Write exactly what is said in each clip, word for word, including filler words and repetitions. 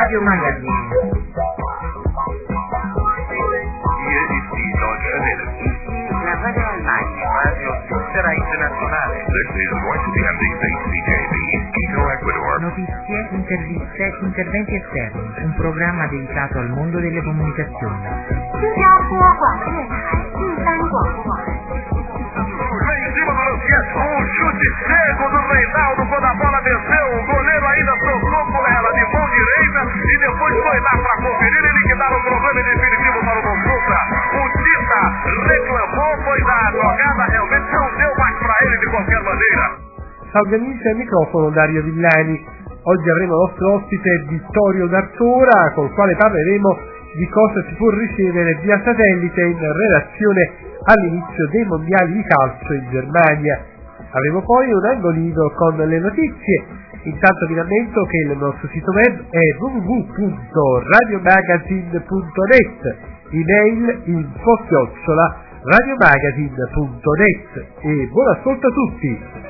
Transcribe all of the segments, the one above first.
Radio Magazine. La radio online, radio svizzera internazionale. This is going to be M D C C J B, Quito, Ecuador. Notizie, interviste, interventi esterni, un programma dedicato al mondo delle comunicazioni. 新加坡广播电台第三广播网。 Lá em cima do Luciano, um chute seco do Reinaldo quando a bola desceu, o goleiro ainda soltou com ela de mão direita e depois foi lá para conferir e liquidar o problema definitivo para o Bonsutra. O Tita reclamou, pois a jogada realmente não deu mais para ele de qualquer maneira. Salve amici, al microfono Dario Villani. Oggi avremo nostro ospite Vittorio D'Artora, con il quale parleremo di cosa si può ricevere via satellite in relazione all'inizio dei mondiali di calcio in Germania. Avremo poi un angolino con le notizie. Intanto vi rammento che il nostro sito web è w w w punto radiomagazine punto net, email info chiocciola radiomagazine punto net, e buon ascolto a tutti!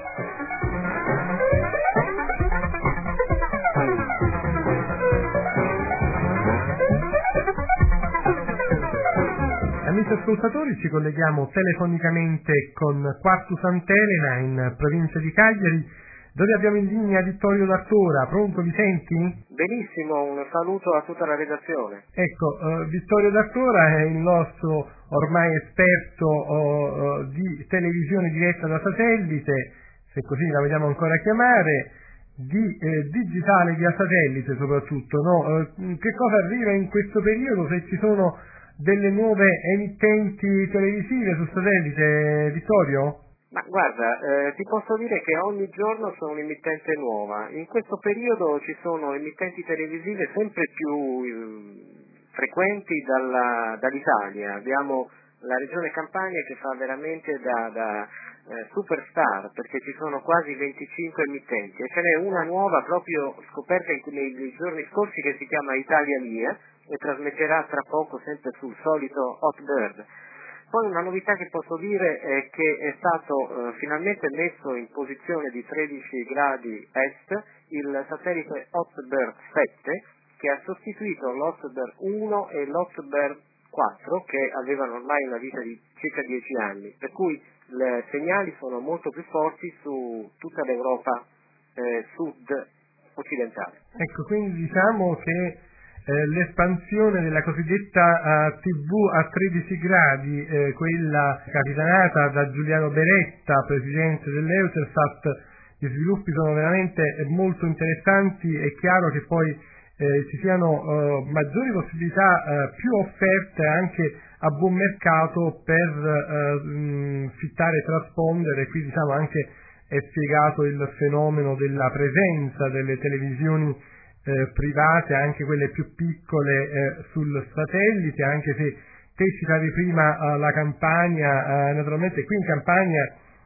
Amici ascoltatori, ci colleghiamo telefonicamente con Quartu Sant'Elena in provincia di Cagliari, dove abbiamo in linea Vittorio D'Artora. Pronto, mi senti? Benissimo, un saluto a tutta la redazione. Ecco, uh, Vittorio D'Artora è il nostro ormai esperto uh, uh, di televisione diretta da satellite, se così la vogliamo ancora chiamare, di eh, digitale via satellite soprattutto, no? Uh, che cosa arriva in questo periodo, se ci sono delle nuove emittenti televisive su satellite, Vittorio? Ma guarda, eh, ti posso dire che ogni giorno c'è un'emittente nuova. In questo periodo ci sono emittenti televisive sempre più eh, frequenti dalla, dall'Italia. Abbiamo la regione Campania che fa veramente da, da eh, superstar, perché ci sono quasi venticinque emittenti e ce n'è una nuova proprio scoperta in, nei giorni scorsi che si chiama Italia Mia e trasmetterà tra poco sempre sul solito Hot Bird. Poi una novità che posso dire è che è stato eh, finalmente messo in posizione di tredici gradi est il satellite Hotbird sette, che ha sostituito l'Hotbird uno e l'Hotbird quattro, che avevano ormai una vita di circa dieci anni, per cui i segnali sono molto più forti su tutta l'Europa eh, sud occidentale. Ecco, quindi diciamo che Eh, l'espansione della cosiddetta uh, tivù a tredici gradi, eh, quella capitanata da Giuliano Beretta, presidente dell'Eutelsat, gli sviluppi sono veramente molto interessanti. È chiaro che poi eh, ci siano uh, maggiori possibilità, uh, più offerte anche a buon mercato per uh, mh, fittare e traspondere. Qui diciamo anche è spiegato il fenomeno della presenza delle televisioni Eh, private, anche quelle più piccole, eh, sul satellite, anche se te citavi prima uh, la Campania, uh, naturalmente qui in Campania,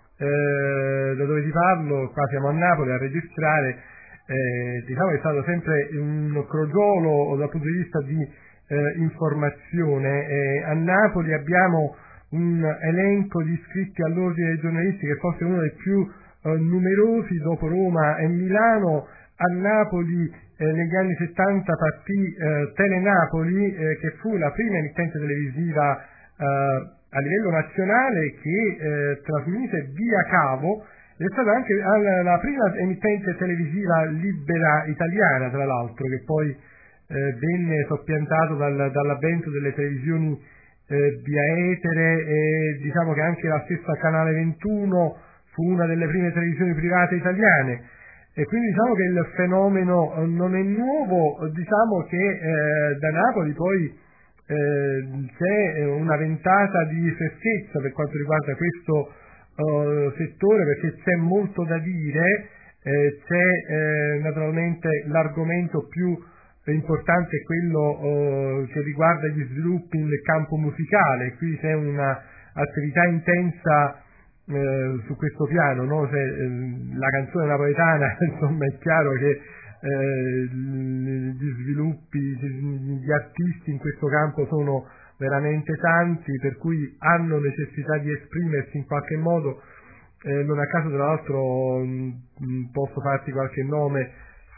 eh, da dove ti parlo, qua siamo a Napoli a registrare, eh, diciamo che è stato sempre un crogiolo dal punto di vista di eh, informazione. Eh, a Napoli abbiamo un elenco di iscritti all'ordine dei giornalisti che forse è uno dei più eh, numerosi dopo Roma e Milano. A Napoli eh, negli anni settanta partì eh, Telenapoli, eh, che fu la prima emittente televisiva eh, a livello nazionale che eh, trasmise via cavo, ed è stata anche la, la prima emittente televisiva libera italiana, tra l'altro, che poi eh, venne soppiantato dal, dall'avvento delle televisioni eh, via etere, e diciamo che anche la stessa Canale ventuno fu una delle prime televisioni private italiane. E quindi diciamo che il fenomeno non è nuovo, diciamo che eh, da Napoli poi eh, c'è una ventata di freschezza per quanto riguarda questo uh, settore, perché c'è molto da dire, eh, c'è eh, naturalmente l'argomento più importante, è quello uh, che riguarda gli sviluppi nel campo musicale. Qui c'è una attività intensa Eh, su questo piano, no? Se, eh, la canzone napoletana, insomma, è chiaro che eh, gli sviluppi, gli artisti in questo campo sono veramente tanti, per cui hanno necessità di esprimersi in qualche modo. Eh, non a caso, tra l'altro, mh, posso farti qualche nome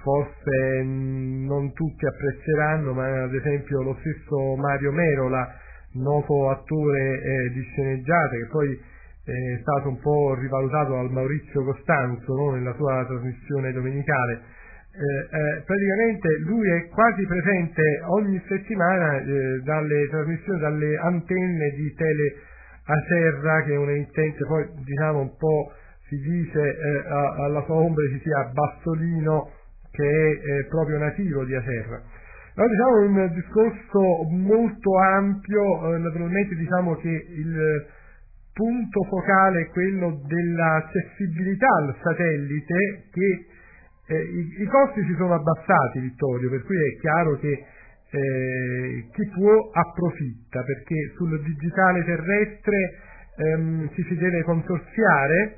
forse mh, non tutti apprezzeranno, ma ad esempio lo stesso Mario Merola, noto attore eh, di sceneggiate, che poi eh, è stato un po' rivalutato dal Maurizio Costanzo, no? Nella sua trasmissione domenicale. Eh, eh, praticamente lui è quasi presente ogni settimana eh, dalle trasmissioni, dalle antenne di Tele Acerra, che è un emittente, poi diciamo un po' si dice eh, alla sua ombra ci sia Bassolino, che è eh, proprio nativo di Acerra. Allora, diciamo un discorso molto ampio, eh, naturalmente diciamo che il punto focale è quello dell'accessibilità al satellite, che eh, i, i costi si sono abbassati, Vittorio, per cui è chiaro che eh, chi può approfitta, perché sul digitale terrestre ehm, ci si deve consorziare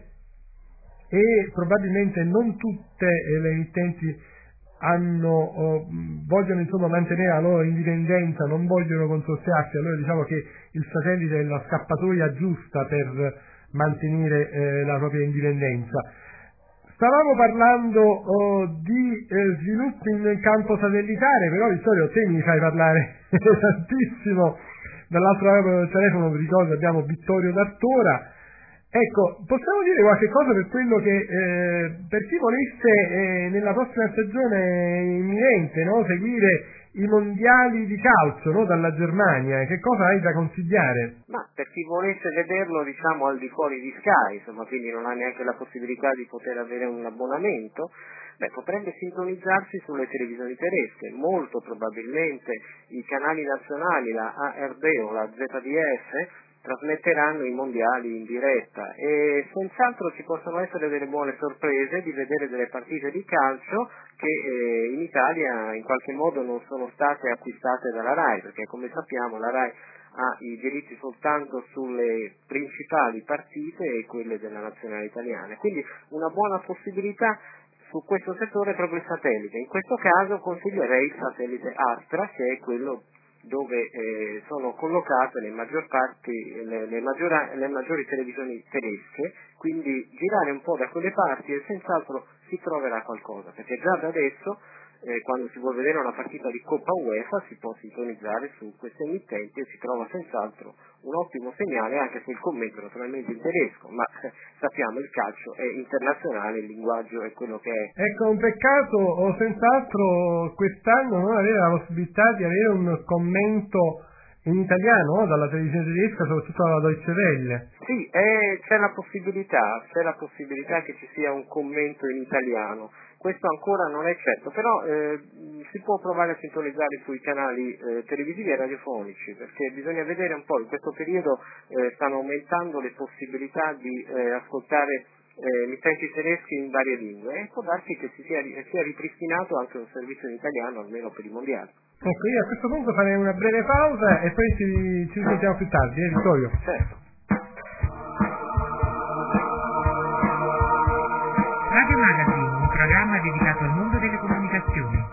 e probabilmente non tutte le emittenti hanno oh, vogliono insomma mantenere la loro indipendenza, non vogliono consorziarsi. Allora diciamo che il satellite è la scappatoia giusta per mantenere eh, la propria indipendenza. Stavamo parlando oh, di eh, sviluppi in campo satellitare, però Vittorio, te mi fai parlare tantissimo. Dall'altro lato del telefono, vi ricordo, abbiamo Vittorio D'Artora. Ecco, possiamo dire qualche cosa per quello che eh, per chi volesse eh, nella prossima stagione imminente, no, seguire i mondiali di calcio, no, dalla Germania, che cosa hai da consigliare? Ma per chi volesse vederlo, diciamo, al di fuori di Sky, insomma, quindi non ha neanche la possibilità di poter avere un abbonamento, beh, potrebbe sintonizzarsi sulle televisioni tedesche. Molto probabilmente i canali nazionali, la A R D o la Z D F, trasmetteranno i mondiali in diretta e senz'altro ci possono essere delle buone sorprese di vedere delle partite di calcio che eh, in Italia in qualche modo non sono state acquistate dalla RAI, perché come sappiamo la RAI ha i diritti soltanto sulle principali partite e quelle della nazionale italiana, quindi una buona possibilità su questo settore è proprio il satellite. In questo caso consiglierei il satellite Astra, che è quello dove eh, sono collocate le maggior parti, le, le, maggiora, le maggiori televisioni tedesche, quindi girare un po' da quelle parti e senz'altro si troverà qualcosa, perché già da adesso eh, quando si vuole vedere una partita di Coppa UEFA si può sintonizzare su queste emittenti e si trova senz'altro un ottimo segnale, anche se il commento naturalmente in tedesco, ma eh, sappiamo il calcio è internazionale, il linguaggio è quello che è. Ecco, un peccato o senz'altro quest'anno non avere la possibilità di avere un commento in italiano, no? Dalla televisione tedesca, soprattutto dalla Deutsche Welle. Sì, è, c'è la possibilità, c'è la possibilità che ci sia un commento in italiano. Questo ancora non è certo, però eh, si può provare a sintonizzare sui canali eh, televisivi e radiofonici, perché bisogna vedere un po', in questo periodo eh, stanno aumentando le possibilità di eh, ascoltare eh, emittenti tedeschi in varie lingue e può darsi che si sia, sia ripristinato anche un servizio in italiano, almeno per i mondiali. Ecco, io a questo punto farei una breve pausa e poi ci, ci sentiamo più tardi, eh Vittorio? Certo. Radio Magazine, un programma dedicato al mondo delle comunicazioni.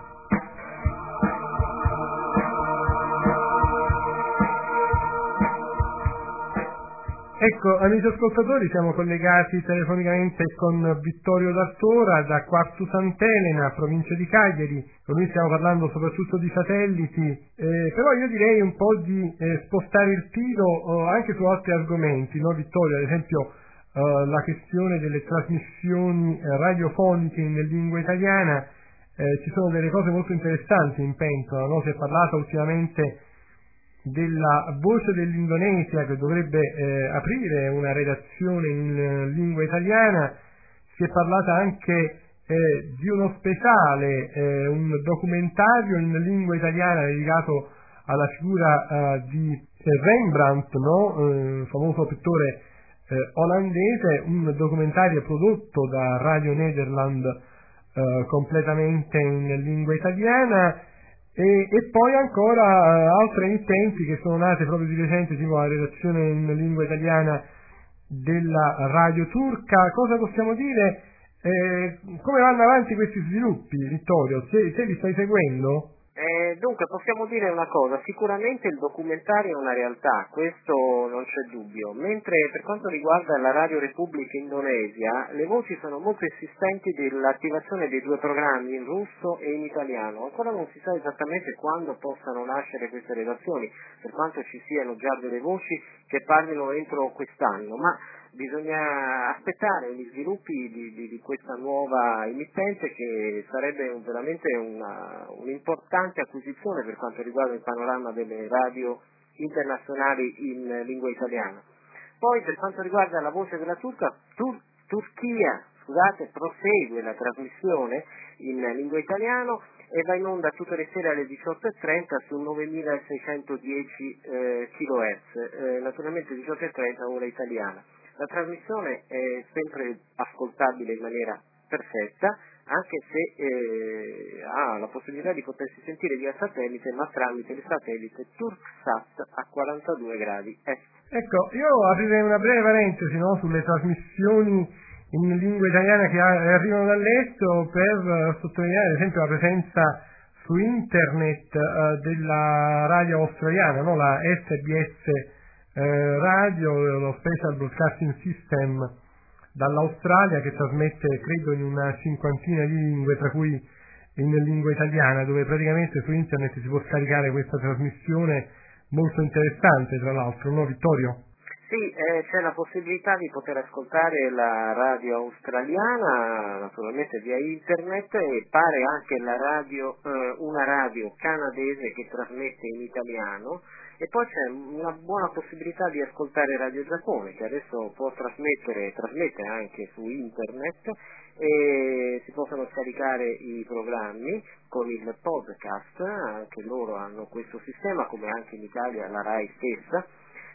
Ecco, amici ascoltatori, siamo collegati telefonicamente con Vittorio D'Artora da Quartu Sant'Elena, provincia di Cagliari. Con lui stiamo parlando soprattutto di satelliti, eh, però io direi un po' di eh, spostare il tiro oh, anche su altri argomenti, no Vittorio? Ad esempio Uh, la questione delle trasmissioni uh, radiofoniche in lingua italiana, eh, ci sono delle cose molto interessanti in pentola, no? Si è parlato ultimamente della Voce dell'Indonesia che dovrebbe eh, aprire una redazione in uh, lingua italiana, si è parlata anche eh, di uno speciale, eh, un documentario in lingua italiana dedicato alla figura uh, di Rembrandt, no? eh, famoso pittore Eh, olandese, un documentario prodotto da Radio Nederland eh, completamente in lingua italiana e, e poi ancora eh, altre emittenti che sono nate proprio di recente, tipo la redazione in lingua italiana della radio turca. Cosa possiamo dire? Eh, come vanno avanti questi sviluppi, Vittorio? Se, se li stai seguendo? Eh, dunque possiamo dire una cosa, sicuramente il documentario è una realtà, questo non c'è dubbio, mentre per quanto riguarda la Radio Repubblica Indonesia le voci sono molto insistenti dell'attivazione dei due programmi in russo e in italiano. Ancora non si sa esattamente quando possano nascere queste redazioni, per quanto ci siano già delle voci che parlino entro quest'anno, ma bisogna aspettare gli sviluppi di, di, di questa nuova emittente, che sarebbe un, veramente una, un'importante acquisizione per quanto riguarda il panorama delle radio internazionali in lingua italiana. Poi per quanto riguarda la voce della Turca, Tur- Turchia scusate, prosegue la trasmissione in lingua italiana e va in onda tutte le sere alle diciotto e trenta su novemilaseicentodieci eh, kHz, eh, naturalmente diciotto e trenta ora italiana. La trasmissione è sempre ascoltabile in maniera perfetta, anche se eh, ha la possibilità di potersi sentire via satellite, ma tramite il satellite Turksat a quarantadue gradi est. Ecco, io aprirei una breve parentesi, no, sulle trasmissioni in lingua italiana che arrivano dall'estero per sottolineare ad esempio la presenza su internet eh, della radio australiana, no, la S B S Eh, radio, lo Special Broadcasting System dall'Australia, che trasmette credo in una cinquantina di lingue, tra cui in lingua italiana, dove praticamente su internet si può scaricare questa trasmissione molto interessante, tra l'altro, no Vittorio? Sì, eh, c'è la possibilità di poter ascoltare la radio australiana, naturalmente via internet, e pare anche la radio, eh, una radio canadese che trasmette in italiano. E poi c'è una buona possibilità di ascoltare Radio Giappone, che adesso può trasmettere, trasmette anche su internet, e si possono scaricare i programmi con il podcast, anche loro hanno questo sistema, come anche in Italia la RAI stessa.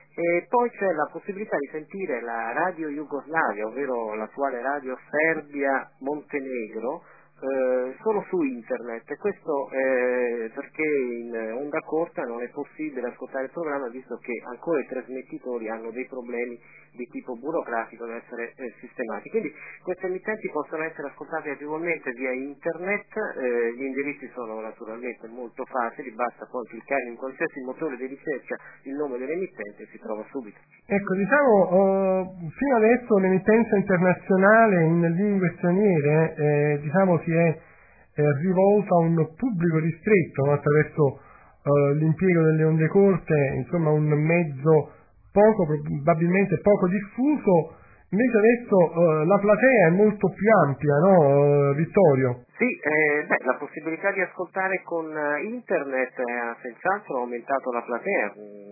E poi c'è la possibilità di sentire la Radio Jugoslavia, ovvero l'attuale Radio Serbia-Montenegro, Eh, solo su internet, e questo eh, perché in onda corta non è possibile ascoltare il programma, visto che ancora i trasmettitori hanno dei problemi di tipo burocratico da essere eh, sistemati. Quindi queste emittenti possono essere ascoltate agevolmente via internet, eh, gli indirizzi sono naturalmente molto facili, basta poi cliccare in qualsiasi motore di ricerca il nome dell'emittente e si trova subito. Ecco, diciamo, uh, fino adesso l'emittenza internazionale in lingue straniere eh, diciamo si è eh, rivolta a un pubblico ristretto, no? Attraverso uh, l'impiego delle onde corte, insomma un mezzo poco, probabilmente poco diffuso. Invece adesso uh, la platea è molto più ampia, no uh, Vittorio? Sì, eh, beh, la possibilità di ascoltare con internet ha senz'altro aumentato la platea.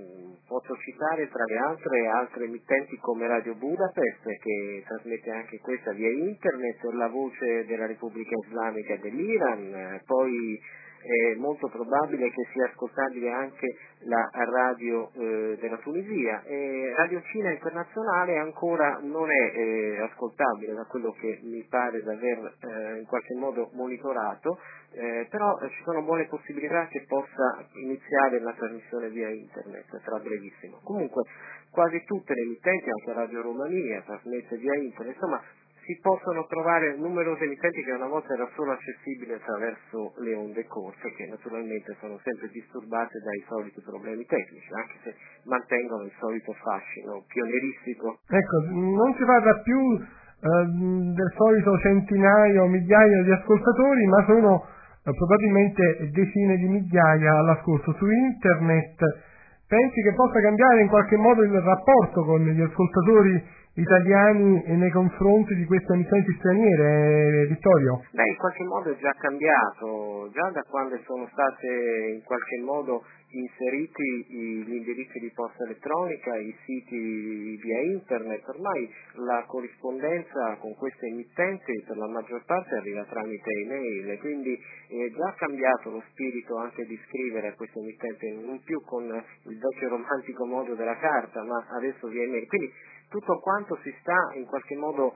Posso citare tra le altre altre emittenti come Radio Budapest, che trasmette anche questa via internet, la voce della Repubblica Islamica dell'Iran, poi è molto probabile che sia ascoltabile anche la radio eh, della Tunisia. E Radio Cina Internazionale ancora non è eh, ascoltabile, da quello che mi pare di aver eh, in qualche modo monitorato, eh, però eh, ci sono buone possibilità che possa iniziare la trasmissione via internet tra brevissimo. Comunque quasi tutte le emittenti, anche Radio Romania trasmette via internet, insomma si possono trovare numerose emittenti che una volta era solo accessibili attraverso le onde corte, che naturalmente sono sempre disturbate dai soliti problemi tecnici, anche se mantengono il solito fascino pionieristico. Ecco, non si parla più eh, del solito centinaio, migliaia di ascoltatori, ma sono eh, probabilmente decine di migliaia all'ascolto su internet. Pensi che possa cambiare in qualche modo il rapporto con gli ascoltatori italiani e nei confronti di queste emittenti straniere, eh, Vittorio? Beh, in qualche modo è già cambiato, già da quando sono state in qualche modo inseriti gli indirizzi di posta elettronica, i siti via internet. Ormai la corrispondenza con queste emittenti per la maggior parte arriva tramite email, quindi è già cambiato lo spirito anche di scrivere a queste emittenti, non più con il vecchio romantico modo della carta, ma adesso via email. Quindi tutto quanto si sta in qualche modo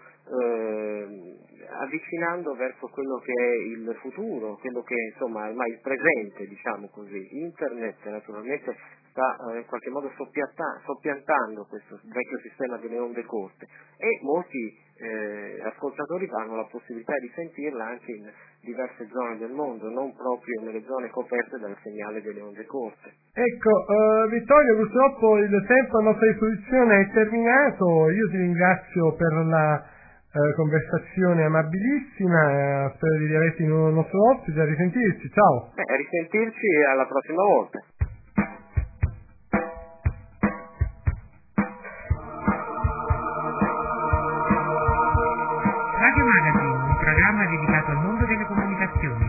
eh, avvicinando verso quello che è il futuro, quello che insomma è ormai il presente, diciamo così. Internet naturalmente sta eh, in qualche modo soppianta- soppiantando questo vecchio sistema delle onde corte, e molti eh, ascoltatori hanno la possibilità di sentirla anche in diverse zone del mondo, non proprio nelle zone coperte dal segnale delle onde corte. Ecco, uh, Vittorio, purtroppo il tempo a nostra disposizione è terminato. Io ti ringrazio per la uh, conversazione amabilissima, uh, spero di riaverti in un nostro ospite. A risentirci, ciao. Eh, a risentirci e alla prossima volta. Radio Magazine, un programma dedicato al mondo delle comunicazioni.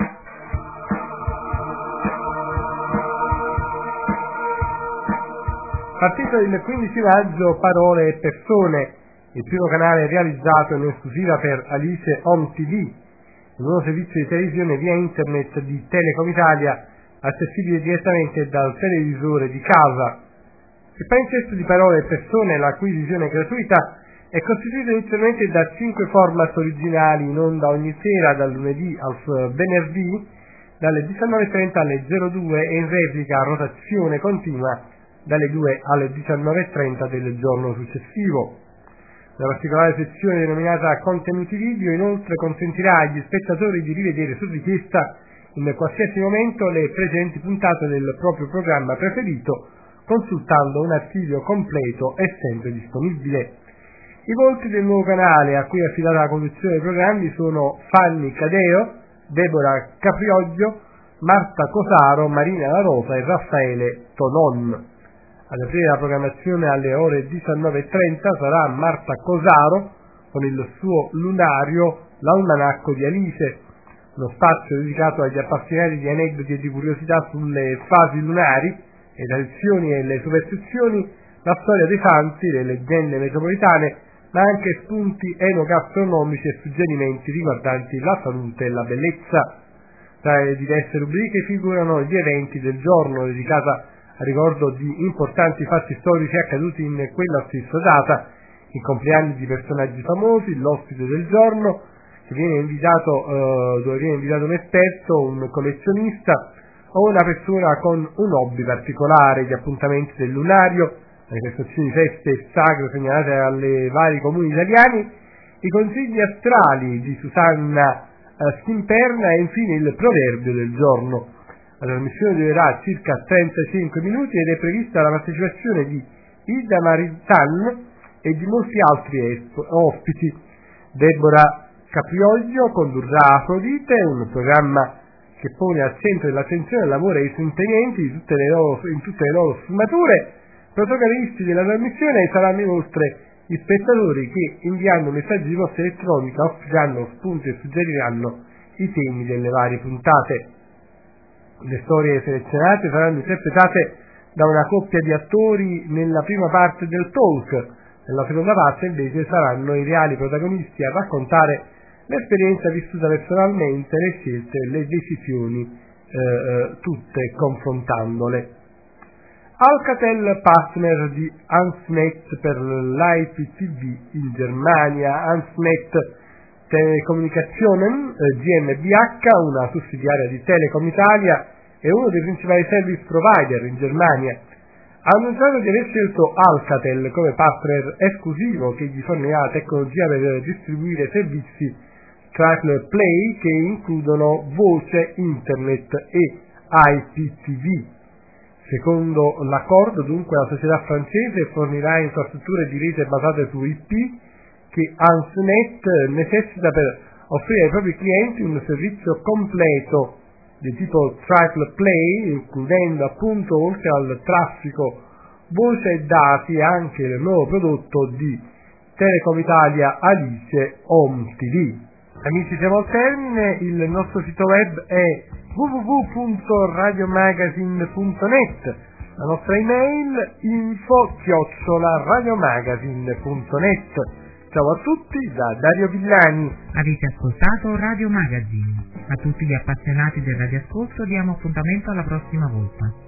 Partito il quindici maggio, Parole e Persone, il primo canale realizzato in esclusiva per Alice Home T V, il nuovo servizio di televisione via internet di Telecom Italia, accessibile direttamente dal televisore di casa. Il palinsesto di Parole e Persone, la cui visione gratuita, è costituito inizialmente da cinque format originali in onda ogni sera dal lunedì al venerdì dalle diciannove e trenta alle zero due e in replica a rotazione continua dalle due alle diciannove e trenta del giorno successivo. La particolare sezione denominata Contenuti Video inoltre consentirà agli spettatori di rivedere su richiesta in qualsiasi momento le precedenti puntate del proprio programma preferito, consultando un archivio completo e sempre disponibile. I volti del nuovo canale a cui è affidata la conduzione dei programmi sono Fanny Cadeo, Deborah Caprioglio, Marta Cosaro, Marina La Rosa e Raffaele Tonon. Ad aprire la programmazione alle ore diciannove e trenta sarà Marta Cosaro con il suo lunario L'Almanacco di Alice, uno spazio dedicato agli appassionati di aneddoti e di curiosità sulle fasi lunari, le tradizioni e le superstizioni, la storia dei santi, le leggende metropolitane, ma anche spunti enogastronomici e suggerimenti riguardanti la salute e la bellezza. Tra le diverse rubriche figurano gli eventi del giorno, dedicata a ricordo di importanti fatti storici accaduti in quella stessa data, i compleanni di personaggi famosi, l'ospite del giorno, che viene invitato, eh, dove viene invitato un esperto, un collezionista o una persona con un hobby particolare, gli appuntamenti del lunario, manifestazioni, feste e sagre segnalate alle vari comuni italiani, i consigli astrali di Susanna eh, Schimperna e infine il proverbio del giorno. La trasmissione durerà circa trentacinque minuti ed è prevista la partecipazione di Ida Maritan e di molti altri esp- ospiti. Deborah Caprioglio condurrà Afrodite, un programma che pone al centro dell'attenzione l'amore e i sentimenti in tutte le loro, in tutte le loro sfumature. Protagonisti della trasmissione saranno inoltre gli spettatori che, inviando messaggi di posta elettronica, offriranno spunti e suggeriranno i temi delle varie puntate. Le storie selezionate saranno interpretate da una coppia di attori nella prima parte del talk. Nella seconda parte invece saranno i reali protagonisti a raccontare l'esperienza vissuta personalmente, le scelte e le decisioni, eh, tutte confrontandole. Alcatel partner di Hansnet per l'I P T V in Germania. Hansnet Telecomunicationen eh, G m B H, una sussidiaria di Telecom Italia e uno dei principali service provider in Germania, ha annunciato di aver scelto Alcatel come partner esclusivo che gli fornirà tecnologia per distribuire servizi Triple Play che includono voce, internet e I P T V. Secondo l'accordo, dunque, la società francese fornirà infrastrutture di rete basate su I P che Hansnet necessita per offrire ai propri clienti un servizio completo di tipo Triple Play, includendo appunto, oltre al traffico voce e dati, anche il nuovo prodotto di Telecom Italia Alice Home T V. Amici, siamo al termine, il nostro sito web è w w w punto radiomagazine punto net, la nostra email info chiocciola radiomagazine punto net. Ciao a tutti da Dario Villani. Avete ascoltato Radio Magazine. A tutti gli appassionati del radioascolto diamo appuntamento alla prossima volta.